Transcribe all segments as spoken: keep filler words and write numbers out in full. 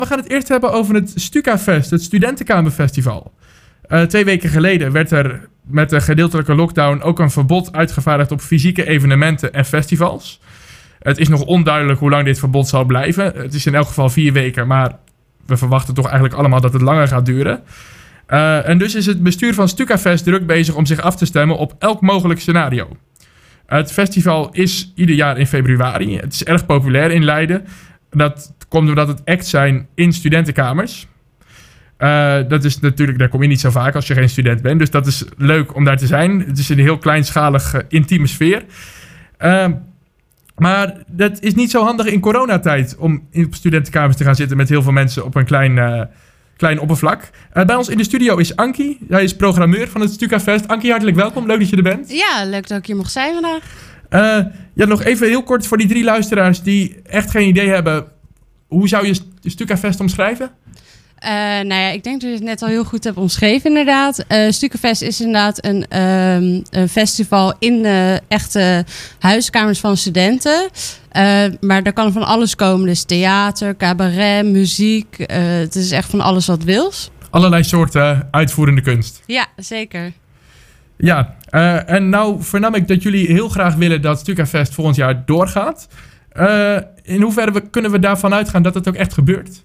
we gaan het eerst hebben over het Stukafest, het Studentenkamerfestival. Uh, twee weken geleden werd er met de gedeeltelijke lockdown ook een verbod uitgevaardigd op fysieke evenementen en festivals. Het is nog onduidelijk hoe lang dit verbod zal blijven. Het is in elk geval vier weken, maar we verwachten toch eigenlijk allemaal dat het langer gaat duren. Uh, en dus is het bestuur van Stukafest druk bezig om zich af te stemmen op elk mogelijk scenario. Uh, het festival is ieder jaar in februari. Het is erg populair in Leiden. Dat komt doordat het acts zijn in studentenkamers. Uh, dat is natuurlijk, daar kom je niet zo vaak als je geen student bent. Dus dat is leuk om daar te zijn. Het is een heel kleinschalig, uh, intieme sfeer. Uh, maar dat is niet zo handig in coronatijd om in studentenkamers te gaan zitten met heel veel mensen op een klein, uh, klein oppervlak. Uh, bij ons in de studio is Ankie. Hij is programmeur van het Stukafest. Ankie, hartelijk welkom. Leuk dat je er bent. Ja, leuk dat ik hier mag zijn vandaag. Uh, ja, nog even heel kort voor die drie luisteraars die echt geen idee hebben. Hoe zou je Stukafest omschrijven? Uh, nou ja, ik denk dat je het net al heel goed hebt omschreven inderdaad. Uh, Stukafest is inderdaad een, um, een festival in uh, echte huiskamers van studenten. Uh, maar daar kan van alles komen. Dus theater, cabaret, muziek. Uh, het is echt van alles wat wils. Allerlei soorten uitvoerende kunst. Ja, zeker. Ja, uh, en nou vernam ik dat jullie heel graag willen dat Stukafest volgend jaar doorgaat. Uh, in hoeverre we, kunnen we daarvan uitgaan dat het ook echt gebeurt?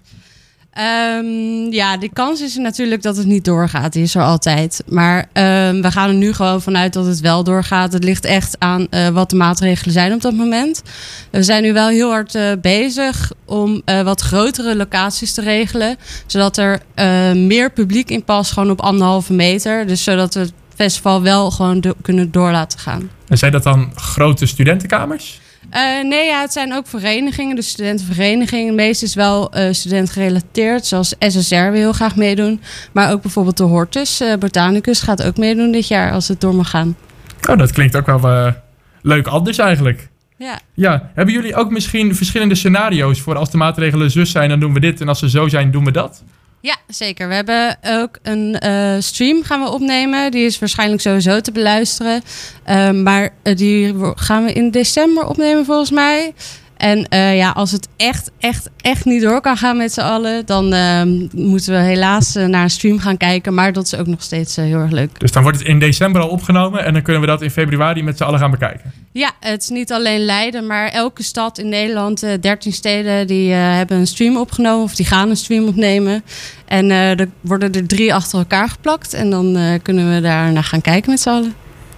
Um, ja, de kans is er natuurlijk dat het niet doorgaat. Die is er altijd. Maar um, we gaan er nu gewoon vanuit dat het wel doorgaat. Het ligt echt aan uh, wat de maatregelen zijn op dat moment. We zijn nu wel heel hard uh, bezig om uh, wat grotere locaties te regelen. Zodat er uh, meer publiek in past, gewoon op anderhalve meter. Dus zodat we het festival wel gewoon do- kunnen door laten gaan. En zijn dat dan grote studentenkamers? Uh, nee, ja, het zijn ook verenigingen, dus studentenverenigingen. Meest is wel uh, studentgerelateerd, zoals S S R wil heel graag meedoen. Maar ook bijvoorbeeld de Hortus, uh, Botanicus, gaat ook meedoen dit jaar als het door mag gaan. Oh, dat klinkt ook wel uh, leuk anders eigenlijk. Ja. Ja, hebben jullie ook misschien verschillende scenario's voor als de maatregelen zus zijn, dan doen we dit. En als ze zo zijn, doen we dat? Ja, zeker. We hebben ook een uh, stream gaan we opnemen. Die is waarschijnlijk sowieso te beluisteren. Uh, maar uh, die gaan we in december opnemen volgens mij. En uh, ja, als het echt, echt, echt niet door kan gaan met z'n allen, dan uh, moeten we helaas uh, naar een stream gaan kijken. Maar dat is ook nog steeds uh, heel erg leuk. Dus dan wordt het in december al opgenomen en dan kunnen we dat in februari met z'n allen gaan bekijken. Ja, het is niet alleen Leiden, maar elke stad in Nederland, uh, dertien steden, die uh, hebben een stream opgenomen of die gaan een stream opnemen. En uh, er worden er drie achter elkaar geplakt en dan uh, kunnen we daar naar gaan kijken met z'n allen.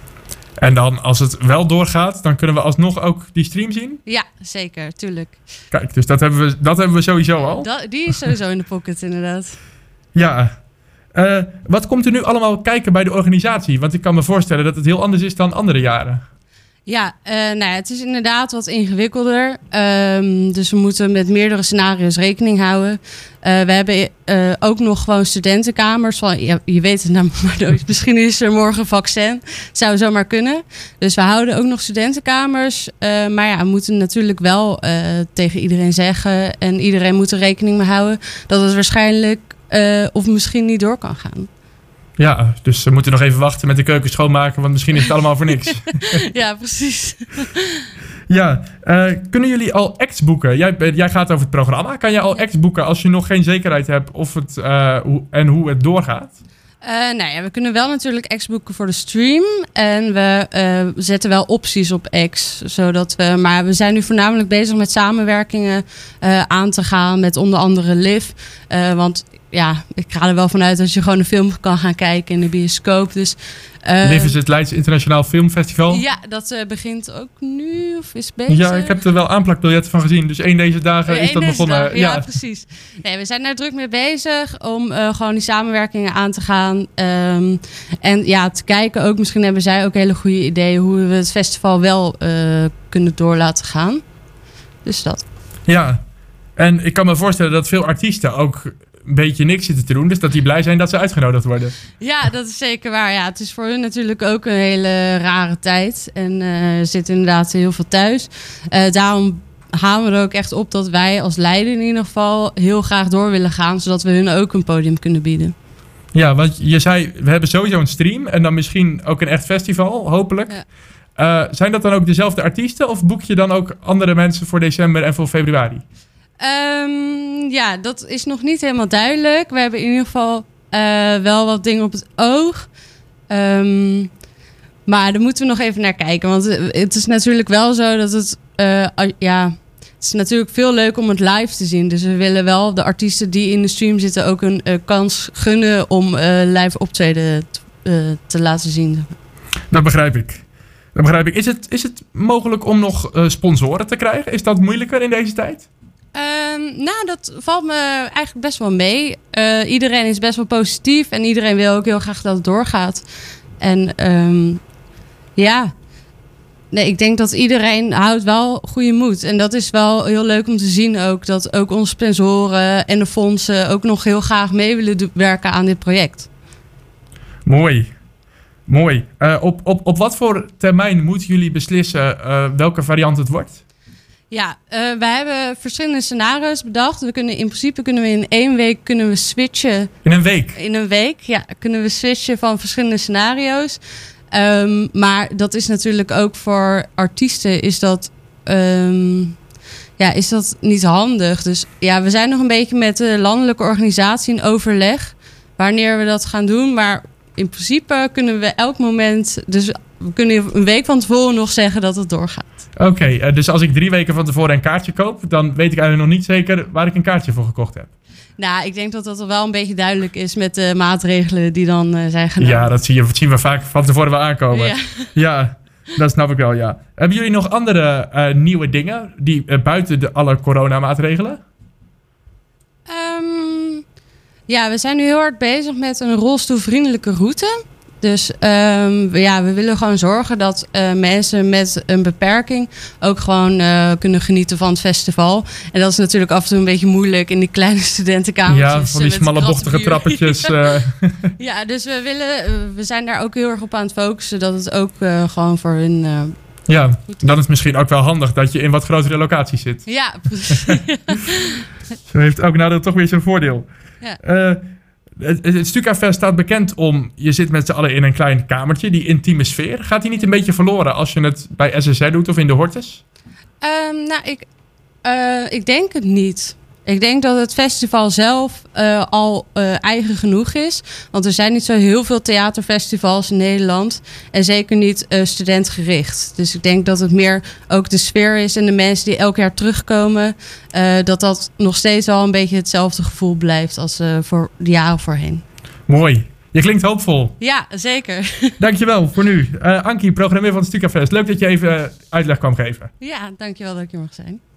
En dan, als het wel doorgaat, dan kunnen we alsnog ook die stream zien? Ja, zeker, tuurlijk. Kijk, dus dat hebben we, dat hebben we sowieso al. Dat, die is sowieso in de pocket, inderdaad. Ja. Uh, wat komt er nu allemaal kijken bij de organisatie? Want ik kan me voorstellen dat het heel anders is dan andere jaren. Ja, uh, nou ja, het is inderdaad wat ingewikkelder. Um, dus we moeten met meerdere scenario's rekening houden. Uh, we hebben uh, ook nog gewoon studentenkamers. Van, ja, je weet het nou maar nooit. Misschien is er morgen een vaccin. Zou zomaar kunnen. Dus we houden ook nog studentenkamers. Uh, maar ja, we moeten natuurlijk wel uh, tegen iedereen zeggen. En iedereen moet er rekening mee houden. Dat het waarschijnlijk uh, of misschien niet door kan gaan. Ja, dus we moeten nog even wachten met de keuken schoonmaken, want misschien is het allemaal voor niks. Ja, precies. Ja, uh, kunnen jullie al acts boeken? Jij, jij gaat over het programma. Kan je al acts boeken als je nog geen zekerheid hebt of het, uh, hoe, en hoe het doorgaat? Uh, nou ja, we kunnen wel natuurlijk acts boeken voor de stream. En we uh, zetten wel opties op acts. Zodat we, maar we zijn nu voornamelijk bezig met samenwerkingen uh, aan te gaan met onder andere Liv. Uh, want ja, ik ga er wel vanuit dat je gewoon een film kan gaan kijken in de bioscoop. Dus, uh, Liv is het Leids Internationaal Filmfestival. Ja, dat uh, begint ook nu of is bezig. Ja, ik heb er wel aanplakbiljetten van gezien. Dus één deze dagen Eén is dat deze begonnen. Dag, ja. ja, precies. Nee, we zijn daar druk mee bezig om uh, gewoon die samenwerkingen aan te gaan. Um, en ja, te kijken ook, misschien hebben zij ook hele goede ideeën hoe we het festival wel uh, kunnen door laten gaan. Dus dat. Ja, en ik kan me voorstellen dat veel artiesten ook een beetje niks zitten te doen. Dus dat die blij zijn dat ze uitgenodigd worden. Ja, dat is zeker waar. Ja, het is voor hun natuurlijk ook een hele rare tijd. En uh, er zit inderdaad heel veel thuis. Uh, daarom halen we er ook echt op dat wij als Leiden in ieder geval heel graag door willen gaan. Zodat we hun ook een podium kunnen bieden. Ja, want je zei, we hebben sowieso een stream. En dan misschien ook een echt festival, hopelijk. Ja. Uh, zijn dat dan ook dezelfde artiesten? Of boek je dan ook andere mensen voor december en voor februari? Um, ja, dat is nog niet helemaal duidelijk. We hebben in ieder geval uh, wel wat dingen op het oog. Um, maar daar moeten we nog even naar kijken. Want het is natuurlijk wel zo dat het... Uh, ja, het is natuurlijk veel leuk om het live te zien. Dus we willen wel de artiesten die in de stream zitten ook een uh, kans gunnen om uh, live optreden t- uh, te laten zien. Dat begrijp ik. Dat begrijp ik. Is het, is het mogelijk om nog uh, sponsoren te krijgen? Is dat moeilijker in deze tijd? Um, nou, dat valt me eigenlijk best wel mee. Uh, iedereen is best wel positief en iedereen wil ook heel graag dat het doorgaat. En um, ja, nee, ik denk dat iedereen houdt wel goede moed. En dat is wel heel leuk om te zien ook. Dat ook onze sponsoren en de fondsen ook nog heel graag mee willen do- werken aan dit project. Mooi. Mooi. Uh, op, op, op wat voor termijn moeten jullie beslissen uh, welke variant het wordt? Ja, uh, we hebben verschillende scenario's bedacht. We kunnen in principe kunnen we in één week kunnen we switchen. In een week? In een week, ja, kunnen we switchen van verschillende scenario's. Um, maar dat is natuurlijk ook voor artiesten is dat, um, ja, is dat niet handig. Dus ja, we zijn nog een beetje met de landelijke organisatie in overleg wanneer we dat gaan doen. Maar in principe kunnen we elk moment, dus we kunnen een week van tevoren nog zeggen dat het doorgaat. Oké, okay, uh, dus als ik drie weken van tevoren een kaartje koop, dan weet ik eigenlijk nog niet zeker waar ik een kaartje voor gekocht heb. Nou, ik denk dat dat wel een beetje duidelijk is met de maatregelen die dan uh, zijn genomen. Ja, dat, zie je, dat zien we vaak van tevoren wel aankomen. Ja, ja, dat snap ik wel, ja. Hebben jullie nog andere uh, nieuwe dingen die uh, buiten de alle coronamaatregelen? Um, ja, we zijn nu heel hard bezig met een rolstoelvriendelijke route. Dus um, ja, we willen gewoon zorgen dat uh, mensen met een beperking ook gewoon uh, kunnen genieten van het festival. En dat is natuurlijk af en toe een beetje moeilijk in die kleine studentenkamertjes. Ja, van die smalle bochtige trappetjes. Ja. Uh. ja, dus we willen, uh, we zijn daar ook heel erg op aan het focussen dat het ook uh, gewoon voor hun... Uh, ja, dan is het misschien ook wel handig dat je in wat grotere locaties zit. Ja, precies. Zo heeft elk nadeel toch weer zijn voordeel. Ja. Uh, Het, het Stukafest staat bekend om, je zit met z'n allen in een klein kamertje, die intieme sfeer. Gaat die niet een beetje verloren als je het bij S S R doet of in de Hortus? Um, nou, ik, uh, ik denk het niet. Ik denk dat het festival zelf uh, al uh, eigen genoeg is. Want er zijn niet zo heel veel theaterfestivals in Nederland. En zeker niet uh, studentgericht. Dus ik denk dat het meer ook de sfeer is en de mensen die elk jaar terugkomen. Uh, dat dat nog steeds al een beetje hetzelfde gevoel blijft als uh, voor de jaren voorheen. Mooi. Je klinkt hoopvol. Ja, zeker. Dankjewel voor nu. Uh, Ankie, programmeur van het Stukafest. Leuk dat je even uitleg kwam geven. Ja, dankjewel dat ik hier mag zijn.